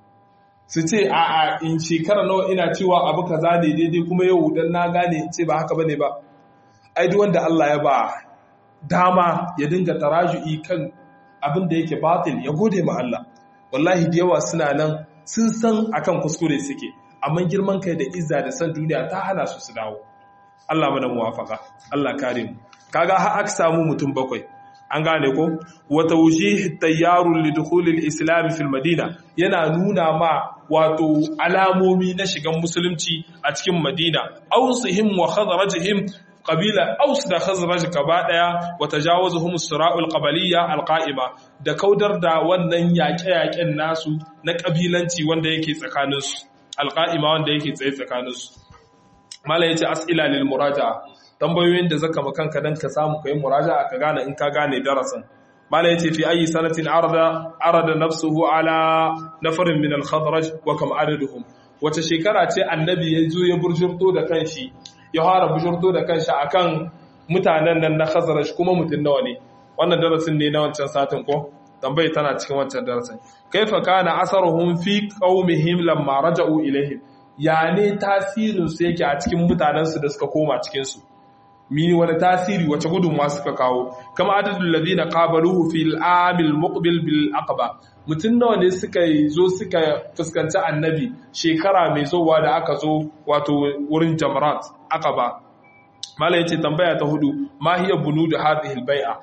su ce a a in shekara nawa ina cewa abu kaza ne daidai kuma yau dan na gane ce ba haka bane ba ai duk wanda Allah ya ba dama ya dinga taraju'i kan abin da yake batil ya gode ma Allah wallahi da yawa suna nan sun san akan kuskure suke amma girman kai da izza da san duniya ta hana su su dawo Allah mana muwafaka Allah kare mu kaga har aka samu mutum bakwai an gane ko wata wujih tayyarun lidukhulil islam fil madina yana nuna ma wato alamomi na shigan musulunci a cikin madina ausihim wa khazrajihim qabila aus da khazraj gaba daya wa tajawazuhum as-sira'ul qabaliyya al-qa'ima da kaudar da wannan yaƙe-yaƙen nasu na kabilanci wanda yake tsakanin su al-qa'ima wanda yake tsaye tsakanin su mala yace as'ila lil muraja'a tambayoyin da zaka makanka dan ka samu kai muraja'a ka gane in ka gane darasin mala yace fi ayi sanatin arada arada nafsuhu ala nafarin min al-khadraj wa kam adaduhum wace shekara ce annabi ya zo ya burjurto da kanshi ya fara burjurto da kanshi akan mutanen nan na khazraj kuma mutun nawa ne wannan darasin ne na wancan satin ko tambayi tana cikin wancan darasin kaifa kana asaruhum fi qaumihim lamma raja'u ilaihim ya ne tasirin su yake a cikin mutanen su da suka koma cikin su mini wani tasiri wace gudunmuwa suka kawo kama adadul ladina qabaluhu fil amil muqbil bil aqaba mutun nawa ne suka zo suka fuskanci annabi shekara mai zowa da aka zo wato wurin jamrat aqaba mala yace tambaya ta hudu ma hiya bunud hadhihi al bai'a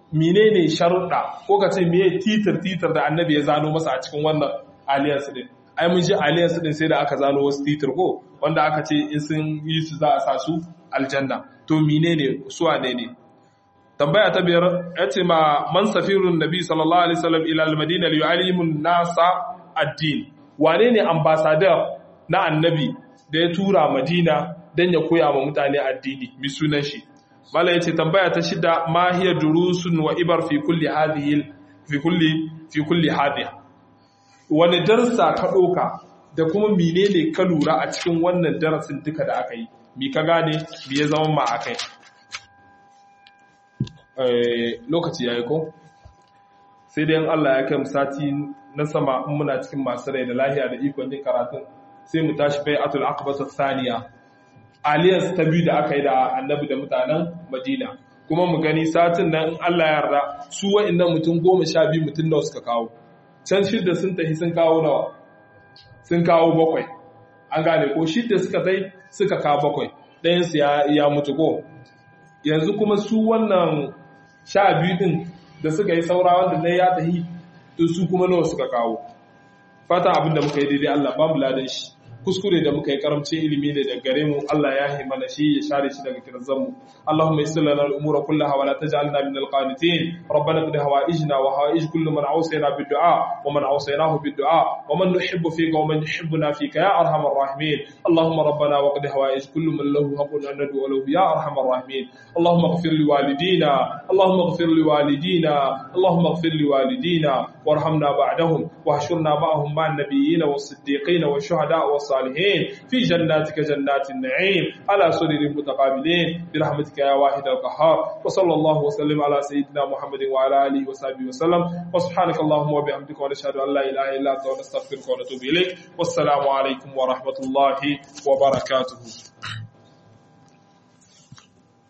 menene sharuɗa ko ka ce meye titir titir da annabi ya zano masa a cikin wannan alliance din ai mun ji alliance din sai da aka zano wasu titir ko wanda aka ce in sun yi su za a sa su aljanna to menene su wane ne tambaya ta biyar yace ma man safirun nabi sallallahu alaihi wasallam ila al-madina li yu'allimu an-nasa ad-din wane ne ambassador na annabi da ya tura madina dan ya koya wa mutane addini mi sunan shi mala yace tambaya ta shida ma hiya durusun wa ibar fi kulli hadhihi fi kulli fi kulli hadhihi wani darsa ka doka da kuma menene ka lura a cikin wannan darasin duka da aka yi mi ka gane mi ya zama ma akai eh lokaci yayi ko sai dai in Allah ya kai mu sati na sama in muna cikin masu rai da lahiya da ikon din karatun sai mu tashi bai'atul aqbatu thaniya alliance ta biyu da aka yi da annabi da mutanen Madina kuma mu gani satin nan in Allah ya yarda su wa'annan mutum goma sha biyu mutum nawa suka kawo can shidda sun tafi sun kawo nawa sun kawo bakwai an gane ko shidda suka tai suka kawo bakwai ɗayan su ya, ya mutu ko yanzu kuma su wannan sha biyu din da suka yi saura wanda ne ya tafi to su kuma nawa suka kawo fata abin da muka yi daidai Allah ba mu ladan shi kuskure da muka yi karamcin ilimi ne daga gare mu Allah ya yi mana shi ya share shi daga kirzan mu Allahumma yassir lana al-umura kullaha wa la taj'alna min al-qanitin rabbana qad hawaijna wa hawaij kullu man awsayna bid-du'a wa man awsaynahu bid-du'a wa man nuhibbu fika wa man yuhibbuna fika ya arhamar rahimin Allahumma rabbana wa qad hawaij kullu man lahu haqqun an nad'u lahu ya arhamar rahimin Allahumma ighfir li walidina Allahumma ighfir li walidina Allahumma ighfir li walidina warhamna ba'dahum wahshurna ma'ahum ma'an nabiyyin was-siddiqin wash-shuhada والصالحين في جناتك جنات النعيم على سرر متقابلين برحمتك يا واحد القهار وصلى الله وسلم على سيدنا محمد وعلى اله وصحبه وسلم وسبحانك اللهم وبحمدك ونشهد ان لا اله الا انت ونستغفرك ونتوب اليك والسلام عليكم ورحمه الله وبركاته.